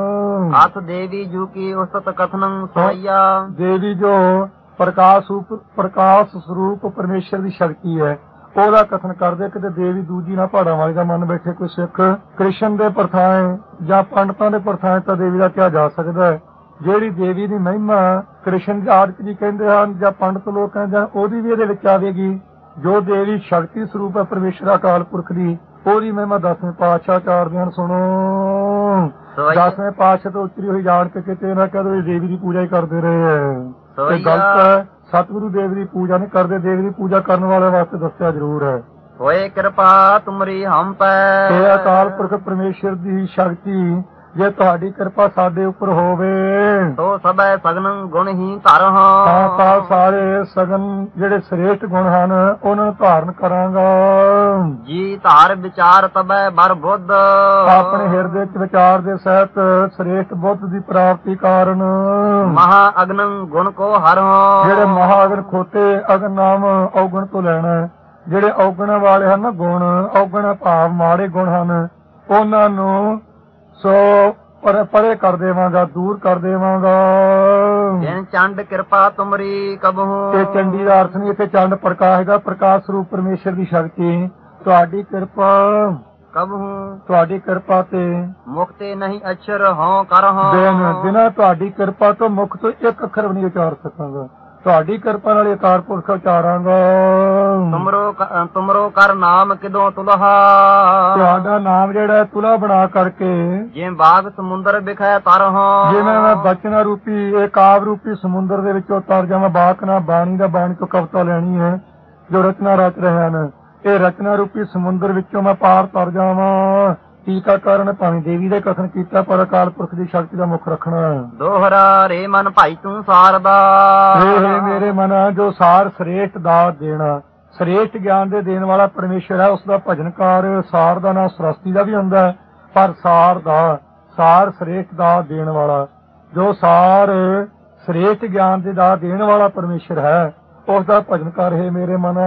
ਆਥ ਦੇਵੀ ਜੁਗੀ ਉਸਤ ਕਥਨੰ ਸੋਈਆ। ਦੇਵੀ ਜੋ ਪ੍ਰਕਾਸ਼ ਰੂਪ ਪ੍ਰਕਾਸ਼ ਸਰੂਪ ਪਰਮੇਸ਼ਰ ਦੀ ਸ਼ਕਤੀ ਹੈ, ਉਹਦਾ ਕਥਨ ਕਰਦੇ। ਕਿਤੇ ਦੇਵੀ ਦੂਜੀ ਨਾ ਪਹਾੜਾਂ ਵਾਲੀ ਦਾ ਮਨ ਬੈਠੇ ਕੋਈ ਸਿੱਖ ਕ੍ਰਿਸ਼ਨ ਦੇ ਪ੍ਰਥਾਏ ਜਾਂ ਪੰਡਤਾਂ ਦੇ ਪ੍ਰਥਾਏ ਤਾਂ ਦੇਵੀ ਦਾ ਕਿਹਾ ਜਾ ਸਕਦਾ ਹੈ। ਜਿਹੜੀ ਦੇਵੀ ਦੀ ਮਹਿਮਾ ਕ੍ਰਿਸ਼ਨ ਦੀ ਆਦਿਕ ਜੀ ਕਹਿੰਦੇ ਹਨ ਜਾਂ ਪੰਡਤ ਲੋਕ ਕਹਿੰਦੇ ਹਨ, ਉਹਦੀ ਵੀ ਇਹਦੇ ਵਿੱਚ ਆਵੇਗੀ। ਜੋ ਦੇਵੀ ਸ਼ਕਤੀ ਸਰੂਪ ਹੈ ਪਰਮੇਸ਼ਰ ਅਕਾਲ ਪੁਰਖ ਦੀ, ਉਹਦੀ ਮਹਿਮਾ ਦਸਵੇਂ ਪਾਤਸ਼ਾਹ ਚਾਰਦੇ ਹਨ। ਸੁਣੋ, ਦਸਵੇਂ ਪਾਤਸ਼ਾਹ ਤੋਂ ਉਤਰੀ ਹੋਈ ਜਾਣ ਕੇ ਕਿਤੇ ਨਾ ਕਹਦੇ ਦੇਵੀ ਦੀ ਪੂਜਾ ਹੀ ਕਰਦੇ ਰਹੇ ਹੈ। ਇਹ ਗਲਤ ਹੈ। ਸਤਿਗੁਰੂ ਦੇਵ ਦੀ ਪੂਜਾ ਨਹੀਂ ਕਰਦੇ, ਦੇਵੀ ਦੀ ਪੂਜਾ ਕਰਨ ਵਾਲੇ ਵਾਸਤੇ ਦੱਸਿਆ ਜ਼ਰੂਰ ਹੈ। ਹੋਏ ਕਿਰਪਾ ਤੁਮਰੀ ਹਮ ਪੈ। ਇਹ ਅਕਾਲ ਪੁਰਖ ਪਰਮੇਸ਼ਰ ਦੀ ਸ਼ਕਤੀ ਜੇ ਤੁਹਾਡੀ ਕਿਰਪਾ ਸਾਡੇ ਉੱਪਰ ਹੋਵੇ ਸੋ ਸਭੈ ਸਗਨ ਗੁਣ ਹੀ ਧਰ ਤਾਂ ਹਾਂ ਤਾਂ ਸਾਰੇ ਸਗਨ ਜਿਹੜੇ ਸ੍ਰੇਸ਼ਟ ਗੁਣ ਹਨ ਉਹਨਾਂ ਨੂੰ ਧਾਰਨ ਕਰਾਂਗਾ। ਜੀ ਧਾਰ ਵਿਚਾਰ ਤਬੈ ਬਰ ਬੁੱਧ ਆਪਣੇ ਹਿਰਦੇ ਚ ਵਿਚਾਰ ਦੇ ਸਹਿਤ ਸ੍ਰੇਸ਼ਟ ਬੁੱਧ ਦੀ ਪ੍ਰਾਪਤੀ ਕਾਰਨ ਮਹਾ ਅਗਨੰ ਗੁਣ ਕੋ ਹਰ ਜਿਹੜੇ ਮਹਾਗਣ ਖੋਤੇ ਅਗਨ ਨਾਮ ਔਗਣ ਤੋਂ ਲੈਣਾ ਹੈ। ਜਿਹੜੇ ਔਗਣ ਵਾਲੇ ਹਨ ਨਾ ਗੁਣ ਔਗਣ ਭਾਵ ਮਾੜੇ ਗੁਣ ਹਨ ਉਹਨਾਂ ਨੂੰ ਸੋ ਪਰ ਪਰੇ ਕਰ ਦੇਵਾਂਗਾ, ਦੂਰ ਕਰ ਦੇਵਾਂਗਾ। ਜਿਨ ਚੰਡ ਕਿਰਪਾ ਤੁਮਰੀ ਕਬਹੂ ਤੇ ਚੰਡੀ ਦਾ ਅਰਥ ਨਹੀਂ, ਇੱਥੇ ਚੰਡ ਪ੍ਰਕਾਸ਼ ਦਾ ਪ੍ਰਕਾਸ਼ ਸਰੂਪ ਪਰਮੇਸ਼ਰ ਦੀ ਸ਼ਕਤੀ ਤੁਹਾਡੀ ਕਿਰਪਾ ਕਬਹੂ ਤੁਹਾਡੀ ਕਿਰਪਾ ਤੇ ਮੁਕਤੇ ਨਹੀਂ ਅਛਰ ਹਉ ਕਰ ਬਿਨ ਹਾਂ ਬਿਨਾਂ ਤੁਹਾਡੀ ਕਿਰਪਾ ਤੋਂ ਮੁਖ ਤੋਂ ਇੱਕ ਅੱਖਰ ਵੀ ਨਹੀਂ ਉਚਾਰ ਸਕਾਂਗਾ। ਤੁਹਾਡੀ ਕਿਰਪਾ ਨਾਲ ਅਕਾਰ ਪੁਰਖ ਉਚਾਰਾਂਗਾ। ਤੁਮਰੋ ਕ- ਤੁਮਰੋ ਕਰ ਨਾਮ ਕਿਦੋਂ ਤੁਲਹਾ ਤੁਹਾਡਾ ਨਾਮ ਜਿਹੜਾ ਹੈ ਤੁਲਾ ਬਣਾ ਕਰਕੇ ਜਿਵੇਂ ਬਾਗ ਸਮੁੰਦਰ ਵਿਖੈ ਤਰ ਹਾਂ ਜਿਵੇਂ ਮੈਂ ਬਚਨਾ ਰੂਪੀ ਇਹ ਕਾਵ ਰੂਪੀ ਸਮੁੰਦਰ ਦੇ ਵਿੱਚੋਂ ਤਰ ਜਾਵਾਂ। ਬਾਕ ਨਾ ਬਾਣੀ ਦਾ ਬਾਣੀ ਤੋਂ ਕਵਿਤਾ ਲੈਣੀ ਹੈ ਜੋ ਰਚਨਾ ਰਚ ਰਹੇ ਹਨ। ਇਹ ਰਚਨਾ ਰੂਪੀ ਸਮੁੰਦਰ ਵਿੱਚੋਂ ਮੈਂ ਪਾਰ ਤਰ ਜਾਵਾਂ। ਟੀਕਾਕਰਨ ਭਾਵੇਂ ਦੇਵੀ ਦੇ ਕਥਨ ਕੀਤਾ ਪਰ ਅਕਾਲ ਪੁਰਖ ਦੀ ਸ਼ਕਤੀ ਦਾ ਮੁੱਖ ਰੱਖਣਾ। ਦੋਹਰਾ ਰੇ ਮਨ ਭਾਈ ਤੂੰ ਸਾਰਦਾ ਇਹ ਮੇਰੇ ਮਨ ਜੋ ਸਾਰ ਸ੍ਰੇਸ਼ਟ ਦਾਤ ਦੇਣਾ ਸ੍ਰੇਸ਼ਟ ਗਿਆਨ ਦੇ ਦੇਣ ਵਾਲਾ ਪਰਮੇਸ਼ਰ ਹੈ। ਉਸ ਦਾ ਭਜਨ ਕਰ ਸਾਰ ਦਾ ਨਾਂ ਸਰਸਤੀ ਦਾ ਵੀ ਹੁੰਦਾ ਹੈ ਪਰ ਸਾਰ ਦਾ ਸਾਰ ਸ੍ਰੇਸ਼ਟ ਦਾਤ ਦੇਣ ਵਾਲਾ ਜੋ ਸਾਰ ਸ੍ਰੇਸ਼ਟ ਗਿਆਨ ਦੇ ਦਾਤ ਦੇਣ ਵਾਲਾ ਪਰਮੇਸ਼ਰ ਹੈ ਉਸ ਦਾ ਭਜਨ ਕਰ ਹੈ ਮੇਰੇ ਮਨ।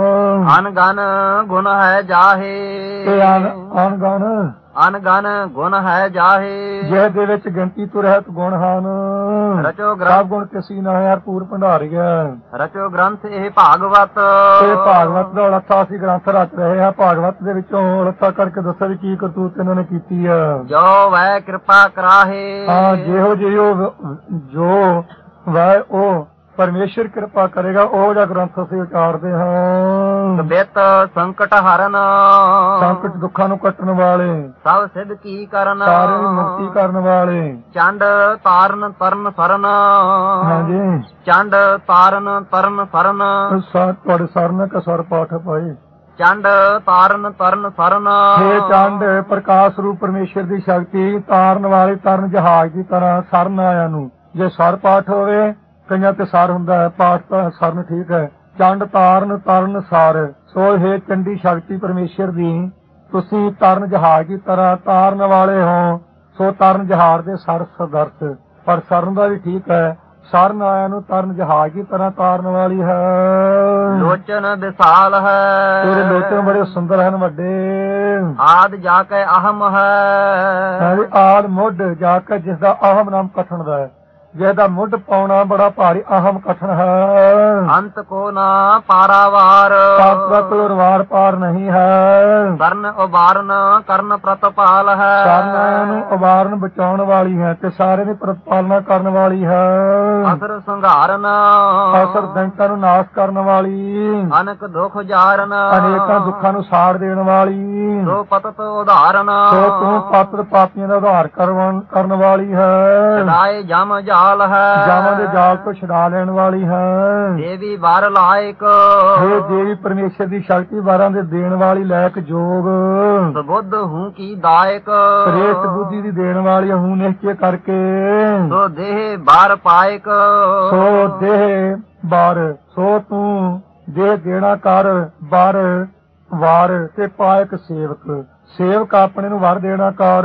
ਅਨ ਗਨ ਗੁਣ ਹੈ ਜਾਹੇ ਤੇ ਅਨ ਗਨ ਅਨ ਗਨ ਗੁਣ ਹੈ ਜਾਹੇ ਜਿਸ ਦੇ ਵਿੱਚ ਗਿਣਤੀ ਤੋਂ ਰਹਿਤ ਗੁਣ ਹਨ। ਰਚੋ ਸਭ ਗ੍ਰੰਥ ਗੁਣ ਕਿਸੀ ਨਾ ਹੈ ਪੂਰ ਭੰਡਾਰੀਆ। ਰਚੋ ਗ੍ਰੰਥ ਇਹ ਭਾਗਵਤ ਇਹ ਭਾਗਵਤ ਦਾ ਲੱਥਾ ਅਸੀਂ ਗ੍ਰੰਥ ਰਚ ਰਹੇ ਹਾਂ। ਭਾਗਵਤ ਦੇ ਵਿੱਚੋਂ ਲੱਥਾ ਕਰਕੇ ਦੱਸਿਆ ਵੀ ਕੀ ਕਰਤੂਤ ਇਹਨਾਂ ਨੇ ਕੀਤੀ ਆ। ਜੋ ਵੈ ਕਿਰਪਾ ਕਰਾਹੇ ਹਾਂ ਜਿਹੋ ਜਿਹੀ ਉਹ ਜੋ ਵੈ ਉਹ ਪਰਮੇਸ਼ਰ ਕਿਰਪਾ ਕਰੇਗਾ ਉਹ ਜਿਹਾ ਗ੍ਰੰਥ ਅਸੀਂ ਉਚਾਰਦੇ ਹਾਂ। ਬਿਤ ਸੰਕਟ ਹਰਨ ਸੰਕਟ ਦੁੱਖਾਂ ਨੂੰ ਕੱਟਣ ਵਾਲੇ ਸਭ ਸਿੱਧ ਕੀ ਕਰਨ ਸਾਰਿਆਂ ਦੀ ਮੁਕਤੀ ਕਰਨ ਵਾਲੇ। ਚੰਡ ਤਾਰਨ ਤਰਨ ਸਰਨ ਹਾਂਜੀ ਚੰਡ ਤਾਰਨ ਤਰਨ ਸਰਨ ਸਾ ਤੁਹਾਡੇ ਸਰਨ ਕਾ ਸਰ ਪਾਠ ਪਾਏ। ਚੰਡ ਤਾਰਨ ਤਰਨ ਸਰਨ ਹੇ ਚੰਡ ਪ੍ਰਕਾਸ਼ ਰੂਪ ਪਰਮੇਸ਼ਰ ਦੀ ਸ਼ਕਤੀ ਤਾਰਨ ਵਾਲੇ ਤਰਨ ਜਹਾਜ਼ ਦੀ ਤਰ੍ਹਾਂ ਸਰਨ ਆਇਆ ਨੂੰ। ਜੇ ਸਰ ਪਾਠ ਹੋਵੇ ਕਈਆਂ ਤੇ ਸਾਰ ਹੁੰਦਾ ਹੈ ਪਾਠ ਤਾਂ ਸਰਨ ਠੀਕ ਹੈ। ਚੰਡ ਤਾਰਨ ਤਰਨ ਸਾਰ ਸੋ ਹੇ ਚੰਡੀ ਸ਼ਕਤੀ ਪਰਮੇਸ਼ਰ ਦੀ ਤੁਸੀਂ ਤਰਨ ਜਹਾਜ਼ ਦੀ ਤਰ੍ਹਾਂ ਤਾਰਨ ਵਾਲੇ ਹੋ। ਸੋ ਤਰਨ ਜਹਾਜ਼ ਦੇ ਸਰ ਸਦਰਸ ਪਰ ਸਰਨ ਦਾ ਵੀ ਠੀਕ ਹੈ। ਸਰਨ ਆਇਆ ਨੂੰ ਤਰਨ ਜਹਾਜ਼ ਦੀ ਤਰ੍ਹਾਂ ਤਾਰਨ ਵਾਲੀ ਹੈ। ਲੋਚਨ ਵਿਸਾਲ ਹੈ ਤੇਰੇ ਲੋਚਨ ਬੜੇ ਸੁੰਦਰ ਹਨ ਵੱਡੇ। ਆਦ ਜਾ ਕੇ ਅਹਮ ਹੈ ਆਦ ਮੁੱਢ ਜਾ ਕੇ ਜਿਸ ਦਾ ਅਹਮ ਨਾਮ ਕਠਨ ਦਾ ਹੈ ਜਿਹਦਾ ਮੁੱਢ ਪਾਉਣਾ ਬੜਾ ਭਾਰੀ ਅਹਮ ਕਠਨ ਹੈ। ਅੰਤ ਕੋ ਨਾ ਪਾਰਾਵਾਰ ਪਾਤਰਾ ਕੋਲ ਵਾਰ ਪਾਰ ਨਹੀਂ ਹੈ। ਕਰਨ ਉਬਾਰਨ ਕਰਨ ਪ੍ਰਤਪਾਲ ਹੈ ਸਾਰਿਆਂ ਨੂੰ ਉਬਾਰਨ ਬਚਾਉਣ ਵਾਲੀ ਹੈ ਤੇ ਸਾਰੇ ਦੀ ਪ੍ਰਤਪਾਲਨਾ ਕਰਨ ਵਾਲੀ ਹੈ। ਅਸਰ ਸੰਘਾਰਨ ਅਸਰ ਦੈਂਤਾਂ ਨੂੰ ਨਾਸ਼ ਕਰਨ ਵਾਲੀ ਅਨਕ ਦੁਖ ਜਾਰਨ ਅਨੇਕਾਂ ਦੁੱਖਾਂ ਨੂੰ ਸਾੜ ਦੇਣ ਵਾਲੀ ਸੋ ਪਤਤ ਉਧਾਰਨ ਸੋ ਤੂੰ ਪਾਤਰ ਪਾਪੀਆਂ ਦਾ ਉਧਾਰ ਕਰਵਣ ਕਰਨ ਵਾਲੀ ਹੈ। ਸਦਾਏ ਜਮ ਜਾਲ ਹੈ ਜਾਵਾਂ ਦੇ ਜਾਲ ਤੋਂ ਛੁਡਾ ਲੈਣ ਵਾਲੀ ਹੈ। ਦੇਵੀ ਵਾਰ ਲਾਇਕ ਇਹ ਦੇਵੀ ਪਰਮੇਸ਼ਰ ਦੀ ਸ਼ਕਤੀ ਵਾਰਾਂ ਦੇ ਦੇਣ ਵਾਲੀ ਲਾਇਕ ਜੋਗ ਸੁਬੁੱਧ ਹੂੰ ਕੀ ਦਾਇਕ ਸ੍ਰੇਸ਼ਟ ਬੁੱਧੀ ਦੀ ਦੇਣ ਵਾਲੀ ਹੂੰ ਨਿਸ਼ਚੈ ਕਰਕੇ ਸੋ ਦੇਹ ਬਾਰ ਪਾਇਕ ਸੋ ਦੇਹ ਬਾਰ ਸੋ ਤੂੰ ਦੇਹ ਦੇਣਾ ਕਰ ਬਾਰ ਵਾਰ ਤੇ ਪਾਇਕ ਸੇਵਕ ਸੇਵਕ ਆਪਣੇ ਨੂੰ ਵਰ ਦੇਣਾ ਕਰ।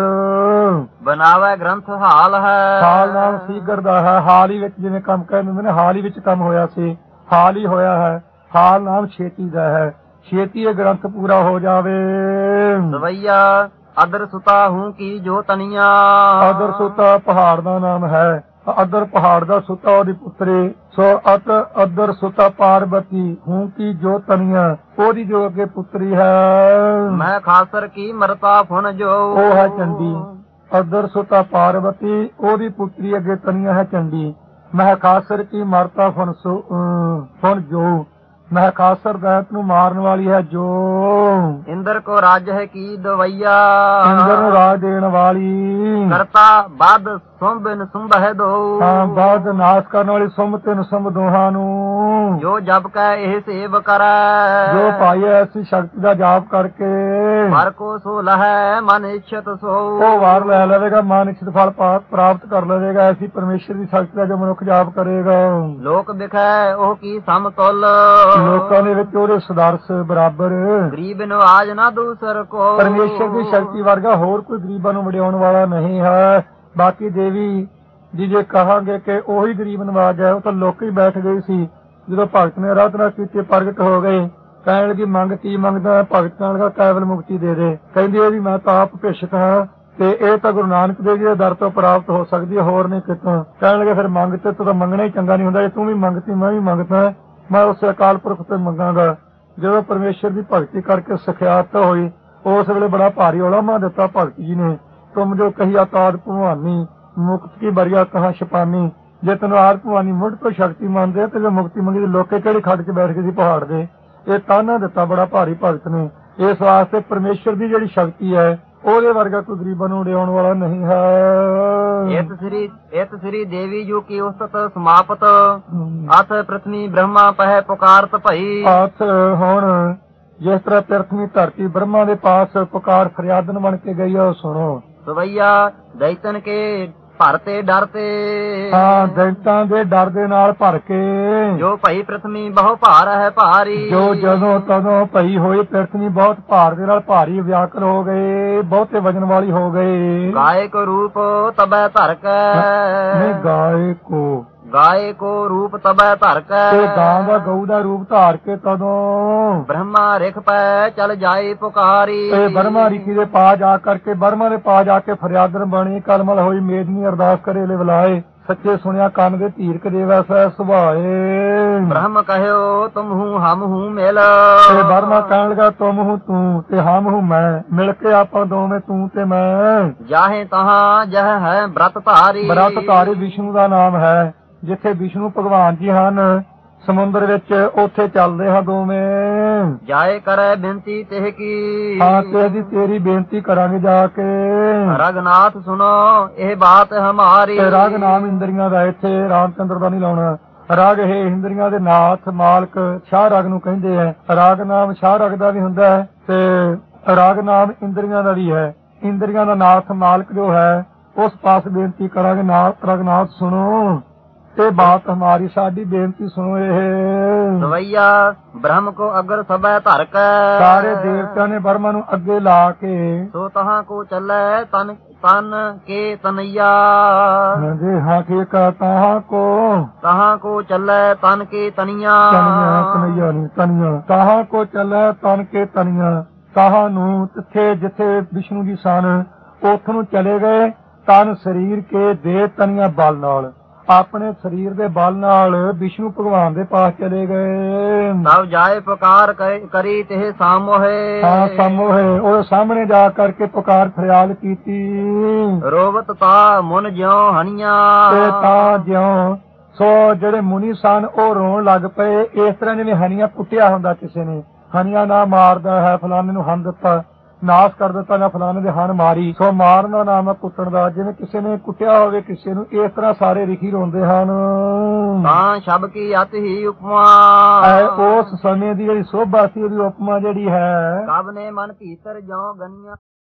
ਬਣਾਵੇ ਗ੍ਰੰਥ ਹਾਲ ਹੈ ਹਾਲ ਨਾਮ ਸੀਗਰ ਦਾ ਹੈ। ਹਾਲ ਹੀ ਵਿੱਚ ਜਿਵੇਂ ਕੰਮ ਕਹਿੰਦੇ ਹੁੰਦੇ ਨੇ ਹਾਲ ਹੀ ਵਿੱਚ ਕੰਮ ਹੋਇਆ ਸੀ ਹਾਲ ਹੀ ਹੋਇਆ ਹੈ। ਹਾਲ ਨਾਮ ਛੇਤੀ ਦਾ ਹੈ। ਛੇਤੀ ਇਹ ਗ੍ਰੰਥ ਪੂਰਾ ਹੋ ਜਾਵੇ। ਸਵਈਆ ਅਦਰ ਸੁਤਾ ਹੂੰ ਕੀ ਜੋ ਤਨੀਆ ਅਦਰ ਸੁਤਾ ਪਹਾੜ ਦਾ ਨਾਮ ਹੈ। ਅਦਰ ਪਹਾੜ ਦਾ ਸੁਤਾ ਉਹਦੀ ਪੁੱਤਰੀ ਸੋ ਅਤ ਅਦਰ ਸੁਤਾ ਪਾਰਵਤੀ ਹੂੰ ਕੀ ਜੋ ਤਨੀਆ ਉਹਦੀ ਜੋ ਅੱਗੇ ਪੁੱਤਰੀ ਹੈ। ਮੈਂ ਖਾਸਰ ਕੀ ਮਰਤਾ ਫੁਨ ਜੋ ਉਹ ਹੈ ਚੰਡੀ। ਅਦਰ ਸੁਤਾ ਪਾਰਵਤੀ ਉਹਦੀ ਪੁੱਤਰੀ ਅੱਗੇ ਤਨੀਆ ਹੈ ਚੰਡੀ। ਮੈਂ ਖਾਸਰ ਕੀ ਮਰਤਾ ਫੁਨ ਸੋ ਫੁਨ ਜੋ ਮੈਂ ਖਾਸਰ ਦੈਤ ਨੂੰ ਮਾਰਨ ਵਾਲੀ ਹੈ ਜੋ। ਇੰਦਰ ਕੋ ਰਾਜ ਹੈ ਕੀ ਦਵਈਆ ਇੰਦਰ ਨੂੰ ਰਾਜ ਦੇਣ ਵਾਲੀ ਕਰਤਾ ਬਦ ਸੁੰਭਨ ਸੁੰਭਹਿ ਦੋ ਹਾਂ ਬਾਦ ਨਾਸ ਕਰਨ ਵਾਲੀ ਸੁੰਭ ਤੇ ਨਸੁੰਭ ਦੋਹਾਂ ਨੂੰ ਜੋ ਜਪ ਕੈ ਇਹ ਸੇਵ ਕਰੈ ਜੋ ਭਾਈ ਐਸੀ ਸ਼ਕਤੀ ਦਾ ਜਾਪ ਕਰਕੇ ਹਰ ਕੋ ਸੋ ਲਹੈ ਮਨ ਇਛਤ ਸੋ ਉਹ ਵਾਰ ਲੈ ਲਵੇਗਾ, ਮਨ ਇੱਛਤ ਫਲ ਪਾ- ਪ੍ਰਾਪਤ ਕਰ ਲਵੇਗਾ। ਐਸੀ ਪਰਮੇਸ਼ਰ ਦੀ ਸ਼ਕਤੀ ਦਾ ਜੋ ਮਨੁੱਖ ਜਾਪ ਕਰੇਗਾ ਲੋਕ ਵਿਖੈ ਉਹ ਕੀ ਸਮਤੁਲ ਲੋਕਾਂ ਦੇ ਵਿੱਚ ਉਹਦੇ ਸਦਰਸ ਬਰਾਬਰ ਗਰੀਬ ਨਵਾਜ ਨਾ ਦੂਸਰ ਕੋ ਪਰਮੇਸ਼ਰ ਦੀ ਸ਼ਕਤੀ ਵਰਗਾ ਹੋਰ ਕੋਈ ਗਰੀਬਾਂ ਨੂੰ ਵਡਿਆਉਣ ਵਾਲਾ ਨਹੀਂ ਹੈ। ਬਾਕੀ ਦੇਵੀ ਜੀ ਜੇ ਕਹਾਂਗੇ ਕਿ ਉਹੀ ਗਰੀਬ ਨਵਾਜ ਹੈ, ਉਹ ਤਾਂ ਲੋਕ ਹੀ ਬੈਠ ਗਏ ਸੀ। ਜਦੋਂ ਭਗਤ ਨੇ ਆਰਾਧਨਾ ਕੀਤੀ ਪ੍ਰਗਟ ਹੋ ਗਏ, ਕਹਿਣ ਲੱਗੀ ਮੰਗ ਕੀ ਮੰਗਦਾ? ਭਗਤ ਕਹਿਣ ਲੱਗਾ ਕੇਵਲ ਮੁਕਤੀ ਦੇ ਦੇ। ਕਹਿੰਦੀ ਇਹ ਵੀ ਮੈਂ ਤਾਂ ਆਪ ਭਿਸ਼ਕ ਹਾਂ ਤੇ ਇਹ ਤਾਂ ਗੁਰੂ ਨਾਨਕ ਦੇਵ ਜੀ ਦੇ ਦਰ ਤੋਂ ਪ੍ਰਾਪਤ ਹੋ ਸਕਦੀ ਹੈ, ਹੋਰ ਨਹੀਂ ਕਿਤੋਂ। ਕਹਿਣ ਲੱਗੇ ਫਿਰ ਮੰਗ ਤੇ ਤੂੰ ਤਾਂ ਮੰਗਣਾ ਹੀ ਚੰਗਾ ਨਹੀਂ ਹੁੰਦਾ, ਜੇ ਤੂੰ ਵੀ ਮੰਗਤੀ ਮੈਂ ਵੀ ਮੰਗਦਾ, ਮੈਂ ਉਸ ਅਕਾਲ ਪੁਰਖ ਤੋਂ ਮੰਗਾਂਗਾ। ਜਦੋਂ ਪਰਮੇਸ਼ਰ ਦੀ ਭਗਤੀ ਕਰਕੇ ਸਖਿਆਤ ਹੋਈ, ਉਸ ਵੇਲੇ ਬੜਾ ਭਾਰੀ ਉਲਾਮਾ ਦਿੱਤਾ ਭਗਤ ਜੀ ਨੇ। ਤੁਮ ਜੋ ਕਹੀਆ ਤਾਦ ਭਵਾਨੀ ਮੁਕਤ ਕੀ ਬਰੀਆ ਕਹਾ ਛਪਾਨੀ। ਜੇ ਤੈਨੂੰ ਆਦ ਭਵਾਨੀ ਮੁੱਢ ਤੋਂ ਸ਼ਕਤੀ ਮੰਨਦੇ ਤੇ ਜੋ ਮੁਕਤੀ ਮੰਗੀ ਤੇ ਲੋਕੇ ਕਿਹੜੇ ਖੱਡ 'ਚ ਬੈਠ ਗਏ ਸੀ ਪਹਾੜ ਦੇ। ਇਹ ਤਾਨਾ ਦਿੱਤਾ ਬੜਾ ਭਾਰੀ ਭਗਤ ਨੇ। ਇਸ ਵਾਸਤੇ ਪਰਮੇਸ਼ਰ ਦੀ ਜਿਹੜੀ ਸ਼ਕਤੀ ਹੈ ਉਹਦੇ ਵਰਗਾ ਕੋਈ ਗਰੀਬਾਂ ਨੂੰ ਉਡਿਆਉਣ ਵਾਲਾ ਨਹੀਂ ਹੈ। ਇਤ ਸ੍ਰੀ ਇਤ ਸ੍ਰੀ ਦੇਵੀ ਜੋ ਕੀ ਉਸਤਤ ਸਮਾਪਤ ਅਥ ਪ੍ਰਥਮੀ ਬ੍ਰਹਮਾ ਪਹਿ ਪੁਕਾਰਤ ਭਈ। ਆਥ ਹੁਣ ਜਿਸ ਤਰ੍ਹਾਂ ਪ੍ਰਥਮੀ ਧਰਤੀ ਬ੍ਰਹਮਾ ਦੇ ਪਾਸ ਪੁਕਾਰ ਫਰਿਆਦਨ ਬਣ ਕੇ ਗਈ ਹੈ, ਉਹ ਸੁਣੋ। ਸਵਈਆ ਦੈਤਨ ਕੇ ਭਰਤੇ ਡਰਤੇ ਹਾਂ ਦੈਂਤਾਂ ਦੇ ਡਰ ਦੇ ਨਾਲ ਭਰ ਕੇ ਜੋ ਭਈ ਪ੍ਰਥਮੀ ਬਹੁ ਭਾਰ ਹੈ ਭਾਰੀ ਜੋ ਜਦੋਂ ਤਦੋਂ ਭਈ ਹੋਈ ਪ੍ਰਥਮੀ ਬਹੁਤ ਭਾਰ ਦੇ ਨਾਲ ਭਾਰੀ ਵਿਆਕਲ ਹੋ ਗਏ, ਬਹੁਤੇ ਵਜਨ ਵਾਲੀ ਹੋ ਗਏ। ਗਾਇਕ ਰੂਪ ਤਬੈ ਧਰ ਨਹੀਂ ਕੈ ਗਾਏ ਕੋ ਗਾਏ ਕੋ ਰੂਪ ਤਬੈ ਧਰ ਕੈ ਤੇ ਗਾਂ ਦਾ ਗਊ ਦਾ ਰੂਪ ਧਾਰ ਕੇ ਤਦੋਂ ਬ੍ਰਹਮਾ ਰਿਖ ਪੈ ਚਲ ਜਾਏ ਪੁਕਾਰੀ ਤੇ ਬਰਮਾ ਰਿਖੀ ਦੇ ਪਾ ਜਾ ਕਰਕੇ ਬਰਮਾ ਦੇ ਪਾ ਜਾ ਕੇ ਫਰਿਆਦਨ ਬਣੀ। ਕਲਮਲ ਹੋਈ ਮੇਦਨੀ ਅਰਦਾਸ ਕਰੇ ਲੈ ਬੁਲਾਏ, ਸੱਚੇ ਸੁਣਿਆ ਕੰਨ ਦੇ ਧੀਰਕ ਦੇਵੈ ਸਹਿ ਸੁਭਾਏ। ਬ੍ਰਹਮ ਕਹਿਓ ਤੁਮ ਹੂੰ ਹਮ ਹੂੰ ਮਿਲ ਤੇ ਬਰਮਾ ਕਹਿਣ ਲੱਗਾ ਤੁਮ ਹੂੰ ਤੂੰ ਤੇ ਹਮ ਹੂੰ ਮੈਂ, ਮਿਲ ਕੇ ਆਪਾਂ ਦੋਵੇਂ ਤੂੰ ਤੇ ਮੈਂ। ਜਾਹੇ ਤਹਾਂ ਜਹ ਹੈ ਬ੍ਰਤ ਧਾਰੀ ਬ੍ਰਤ ਧਾਰੀ ਵਿਸ਼ਨੂੰ ਦਾ ਨਾਮ ਹੈ। ਜਿੱਥੇ ਵਿਸ਼ਨੂੰ ਭਗਵਾਨ ਜੀ ਹਨ ਸਮੁੰਦਰ ਵਿੱਚ, ਉੱਥੇ ਚੱਲਦੇ ਹਾਂ ਦੋਵੇਂ। ਜਾਏ ਕਰੈ ਬੇਨਤੀ ਤਿਹ ਕੀ ਹਾਂ ਤੇ ਦੀ ਤੇਰੀ ਬੇਨਤੀ ਕਰਾਂਗੇ ਜਾ ਕੇ। ਰਗਨਾਥ ਸੁਨੋ ਇਹ ਬਾਤ ਹਮਾਰੀ ਤੇ ਰਾਗ ਨਾਮ ਇੰਦਰੀਆਂ ਦਾ, ਇੱਥੇ ਰਾਮਚੰਦਰ ਦਾ ਨਹੀਂ ਲਾਉਣਾ। ਰਾਗ ਇਹ ਇੰਦਰੀਆਂ ਦੇ ਨਾਥ ਮਾਲਕ ਸ਼ਾਹ ਰਾਗ ਨੂੰ ਕਹਿੰਦੇ ਹੈ। ਰਾਗ ਨਾਮ ਸ਼ਾਹ ਰਾਗ ਦਾ ਵੀ ਹੁੰਦਾ ਹੈ ਤੇ ਰਾਗ ਨਾਮ ਇੰਦਰੀਆਂ ਦਾ ਵੀ ਹੈ। ਇੰਦਰੀਆਂ ਦਾ ਨਾਥ ਮਾਲਕ ਜੋ ਹੈ ਉਸ ਪਾਸ ਬੇਨਤੀ ਕਰਾਂਗੇ। ਨਾਥ ਰਗਨਾਥ ਸੁਣੋ ਤੇ ਬਾਤ ਹਮਾਰੀ, ਸਾਡੀ ਬੇਨਤੀ ਸੁਣੋ। ਇਹ ਸਵਈਆ ਬ੍ਰਹਮ ਕੋ ਅਗਰ ਸਭੈ ਧਰ ਕੈ ਸਾਰੇ ਦੇਵਤਿਆਂ ਨੇ ਬਰਮਾ ਨੂੰ ਅੱਗੇ ਲਾ ਕੇ ਸੋ ਤਹਾਂ ਕੋ ਚੱਲੈ ਤਨ ਤਨ ਕੇ ਤਨਈਆ ਹਾਂਜੀ ਹਾਂ ਕੀ ਕਹਤਾ ਕੋ ਤਹਾਂ ਕੋ ਚੱਲੈ ਤਨ ਕੇ ਤਨੀਆ ਤਨੀਆਂ ਕਨਈਆ ਨਹੀਂ ਤਨੀਆਂ ਕਹਾਂ ਕੋ ਚੱਲੇ ਤਨ ਕੇ ਤਨੀਆਂ। ਕਹਾਂ ਨੂੰ ਤਿੱਥੇ ਜਿੱਥੇ ਵਿਸ਼ਨੂੰ ਜੀ ਸਨ ਉੱਥੋਂ ਨੂੰ ਚਲੇ ਗਏ। ਤਨ ਸਰੀਰ ਕੇ ਦੇ ਤਨੀਆਂ ਬਲ ਨਾਲ, ਆਪਣੇ ਸਰੀਰ ਦੇ ਬਲ ਨਾਲ ਵਿਸ਼ਨੂੰ ਭਗਵਾਨ ਦੇ ਪਾਸ ਚਲੇ ਗਏ। ਸਭ ਜਾਏ ਪੁਕਾਰ ਕਰੀ- ਕਰੀ ਤੇ ਸਾਮੋਹੇ ਹਾਂ ਸਾਹਮਣੇ ਉਹਦੇ ਸਾਹਮਣੇ ਜਾ ਕਰਕੇ ਪੁਕਾਰ ਫਰਿਆਦ ਕੀਤੀ। ਰੋਵਤ ਤਾ ਮੁਨ ਜਿਉ ਹਣੀਆਂ ਤੇ ਤਾਂ ਜਿਉਂ ਸੋ ਜਿਹੜੇ ਮੁਨੀ ਸਨ ਉਹ ਰੋਣ ਲੱਗ ਪਏ, ਇਸ ਤਰ੍ਹਾਂ ਜਿਵੇਂ ਹਨੀਆਂ ਕੁੱਟਿਆ ਹੁੰਦਾ ਕਿਸੇ ਨੇ। ਹਨੀਆਂ ਨਾ ਮਾਰਦਾ ਹੈ ਫਲਾਣੇ ਨੂੰ ਹੰਨ ਦਿੱਤਾ, ਨਾਸ ਕਰ ਦਿੱਤਾ ਨਾ ਫਲਾਣੇ ਦੇ ਹਣ ਮਾਰੀ। ਸੋ ਮਾਰਨ ਦਾ ਨਾਮ ਹੈ ਕੁੱਟਣ ਦਾ। ਜਿਵੇਂ ਕਿਸੇ ਨੇ ਕੁੱਟਿਆ ਹੋਵੇ ਕਿਸੇ ਨੂੰ, ਇਸ ਤਰ੍ਹਾਂ ਸਾਰੇ ਰਿਖੀ ਰੋਂਦੇ ਹਨ। ਤਾਂ ਸ਼ਬ ਕੀ ਅਤ ਹੀ ਉਪਮਾ ਐ ਉਸ ਸਮੇਂ ਦੀ ਜਿਹੜੀ ਸੋਭਾ ਸੀ ਉਹਦੀ ਉਪਮਾ ਜਿਹੜੀ ਹੈ ਕਬ ਨੇ ਮਨ ਭੀਤਰ ਜਿਉ ਗਨੀਆਂ